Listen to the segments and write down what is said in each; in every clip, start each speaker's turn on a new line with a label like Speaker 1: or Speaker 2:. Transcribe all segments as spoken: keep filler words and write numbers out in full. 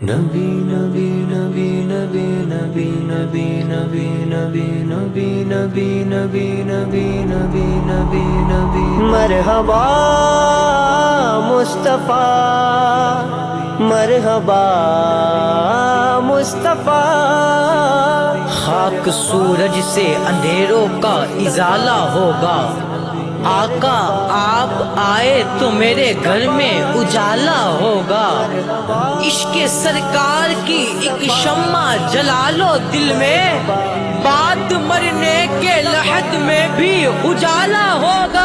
Speaker 1: نبی نبی نبی نبی نبی نبی نبی نبی نبی نبی نبی نبی نبی نبی نبی مرحبا مصطفیٰ مرحبا مصطفیٰ
Speaker 2: خاک سورج سے اندھیروں کا ازالہ ہوگا، آقا آپ آئے تو میرے گھر میں اجالا ہوگا۔ عشق سرکار کی ایک شمع جلا لو دل میں، بعد مرنے کے لحد میں بھی اجالا ہوگا۔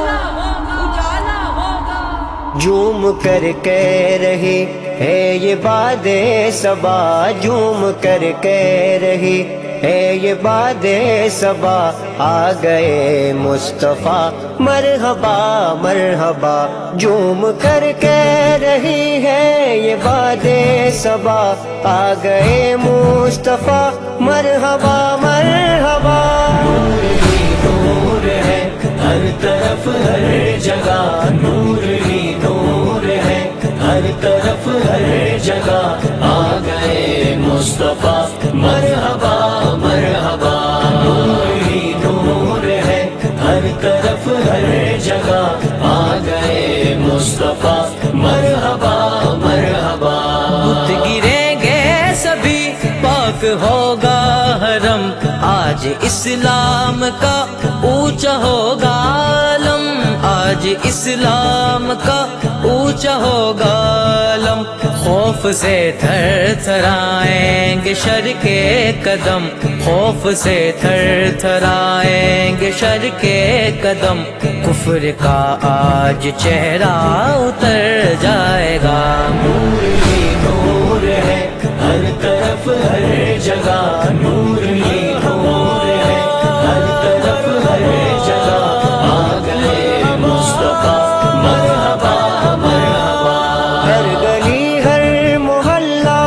Speaker 1: جھوم کر کہہ رہی ہے یہ باد صبا، جھوم کر کہہ رہی ہے یہ باد صبا، آ گئے مصطفیٰ مرحبا مرحبا۔ جھوم کر کہہ رہی ہے یہ باد صبا، آ گئے مصطفیٰ مرحبا مرحبا۔ نور ہی نور ہے ہر طرف ہر جگہ، نور ہی نور ہے ہر طرف ہر جگہ، آ گئے مصطفیٰ مرحبا مرحبا۔ نور ہی نور ہے ہر طرف ہر جگہ، آ گئے مصطفیٰ مرحبا مرحبا۔
Speaker 2: بت گریں گے سبھی پاک ہوگا حرم، آج اسلام کا اونچا ہوگا علم، آج اسلام کا اونچا ہوگا علم۔ خوف سے تھر تھرائیں گے شر کے قدم، خوف سے تھر تھرائیں گے شر کے قدم، کفر کا آج چہرہ اتر جائے گا۔
Speaker 1: نور ہی نور ہے ہر طرف ہر جگہ، نور ہی نور ہے ہر طرف ہر جگہ، آ گئے مصطفیٰ مرحبا مرحبا۔ ہر گلی ہر محلہ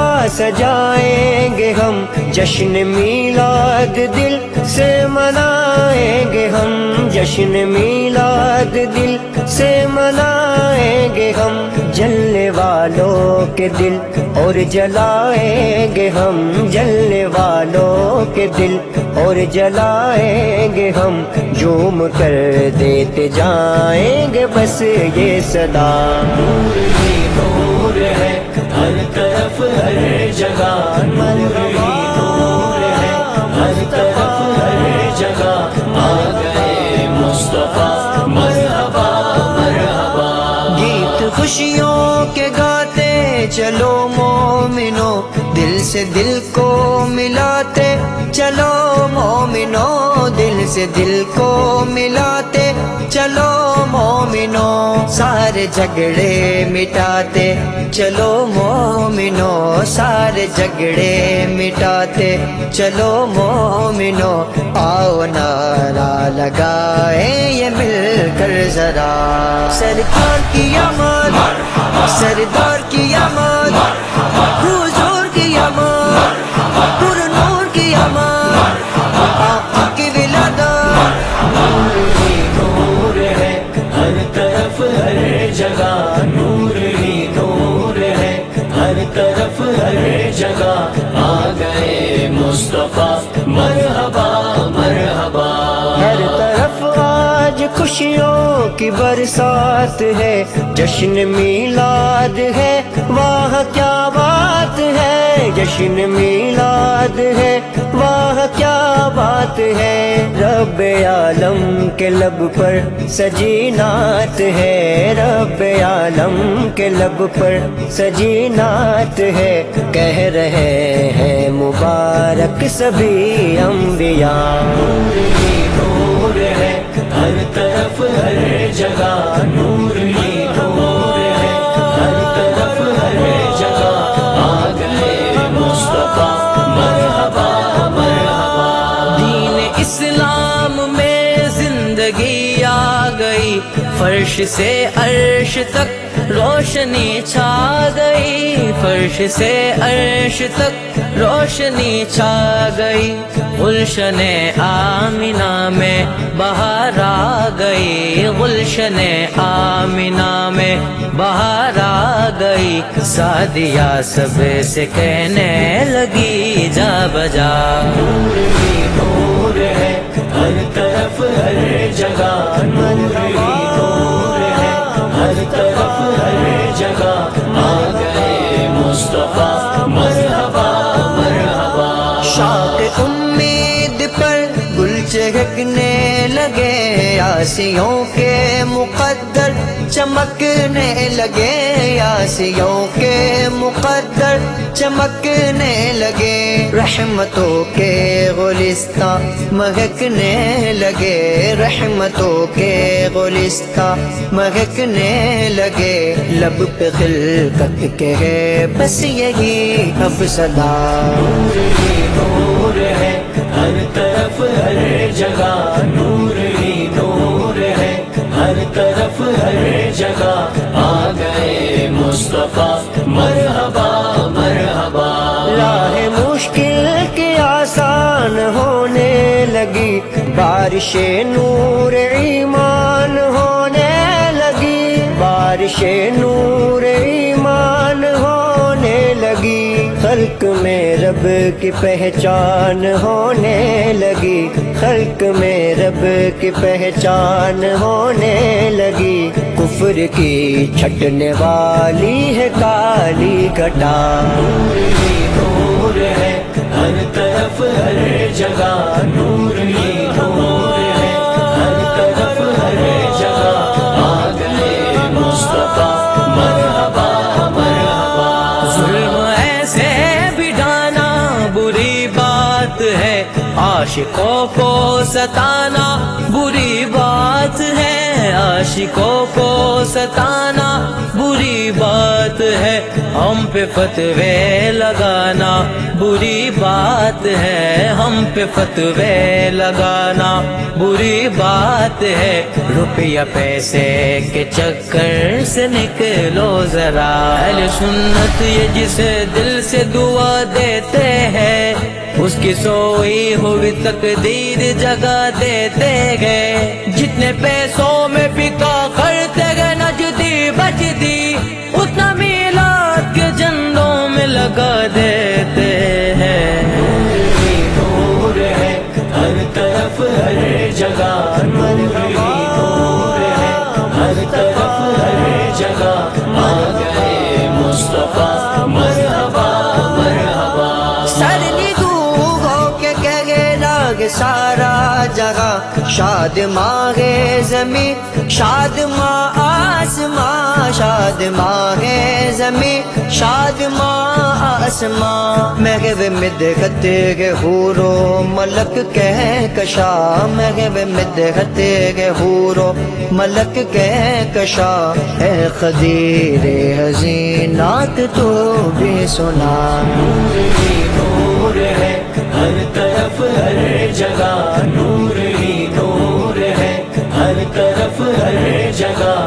Speaker 1: سجائیں گے ہم، جشن میلاد دل سے منائیں گے ہم، جشن میلاد دل سے منائیں گے ہم، جلنے والوں کے دل اور جلائیں گے ہم، جلنے والوں کے دل اور جلائیں گے ہم، جھوم کر دیتے جائیں گے بس یہ صدا۔ نور ہی نور ہے ہر طرف ہر جگہ، نور ہی نور ہے ہر طرف ہر جگہ، آ گئے مصطفیٰ مرحبا مرحبا۔ گیت خوشیوں کے گاتے چلو مومنو، دل سے دل کو ملاتے چلو مومنو، دل سے دل کو ملاتے چلو مومنو، سارے جھگڑے مٹاتے چلو مومنو، سارے جھگڑے مٹاتے چلو مومنو، آؤ نعرہ لگائیں یہ مل کر ذرا، سرکار کی آمد سردار کی آمد، حضور کی آمد پر نور کی آمد، آقا کی ولادت۔ نور ہی نور ہے ہر طرف ہر جگہ، نور ہی نور ہے ہر طرف ہر جگہ، آ گئے مصطفیٰ مرحبا مرحبا۔ ہر طرف آج خوشیوں کی برسات ہے، جشن میلاد ہے واہ کیا بات ہے، جشن میلاد ہے واہ کیا بات ہے، رب عالم کے لب پر سجی نعت ہے، رب عالم کے لب پر سجی نعت ہے، کہہ رہے ہیں مبارک سبھی انبیاء۔ نور ہی نور ہے ہر طرف ہر جگہ، نور ہی نور ہے ہر طرف ہر جگہ، آ گئے مصطفیٰ مرحبا مرحبا۔
Speaker 2: دین اسلام میں زندگی آ گئی، فرش سے عرش تک روشنی چھا گئی، فرش سے عرش تک روشنی چھا گئی، گلشن آمنہ میں بہار آ گئی، گلشن آمنہ میں بہار آ گئی، سعدیہ سب سے کہنے لگی جا بجا،
Speaker 1: نور ہی نور ہے ہر طرف ہر جگہ، نور ہی نور ہے ہر طرف ہر جگہ، آ گئے مصطفیٰ مرحبا مرحبا۔
Speaker 3: شوق امید پر گل چہکنے لگے، آسیوں کے مقدر چمکنے لگے، آسیوں کے مقدر چمکنے لگے، رحمتوں کے گلستاں مہکنے لگے، رحمتوں کے گلستاں مہکنے لگے، لب پہ خلقت کے ہے بس یہی اب صدا،
Speaker 1: نور ہی نور ہے ہر طرف ہر جگہ، نور ہی نور ہے ہر طرف ہر جگہ، آ گئے مصطفیٰ مرحبا مرحبا۔
Speaker 3: راہ مشکل کی آسان ہونے لگی، بارش نور ایمان ہونے لگی، بارش نور ایمان ہونے لگی، خلق میں رب کی پہچان ہونے لگی، خلق میں رب کی پہچان ہونے لگی، کفر کی چھٹنے والی ہے کالی گھٹا،
Speaker 1: نور ہی نور ہے ہر طرف ہر جگہ، نور ہی نور ہے ہر طرف ہر جگہ، آ گئے مصطفیٰ مرحبا مرحبا۔
Speaker 2: ظلم ایسے بھی ڈھانا بری بات ہے، عاشقوں کو ستانا بری بات ہے، عاشقوں کو ستانا بری بات ہے، ہم پہ فتوے لگانا بری بات ہے، ہم پہ فتوے لگانا بری بات ہے، روپیہ پیسے کے چکر سے نکلو ذرا، اہل سنت یہ جسے دل سے دعا دیتے ہیں، اس کی سوئی ہوئی تقدیر جگہ دیتے گئے، جتنے پیسوں میں بکا کرتے گئے نجدی بجدی، اتنا میلاد کے جھنڈوں میں لگا دیتے ہیں،
Speaker 1: نور ہی نور ہے ہر طرف ہر جگہ، نور ہی نور ہے ہر طرف ہر جگہ، آ گئے مصطفیٰ مرحبا مرحبا۔
Speaker 3: سرنی دو ہو کے کہے لاگ سارا جگہ، شاد ماہ زمین شاد ماہ آسماں، شاد ماہ زمین شاد ماہ آسماں، محو مدحت کے حور و ملک کہکشا، محو مدحت کے حور و ملک کہکشا، اے خدیر حزینات تو بھی سنا،
Speaker 1: نور ہی نور ہے ہر طرف ہر جگہ، نور ہی نور ہے ہر طرف ہر جگہ،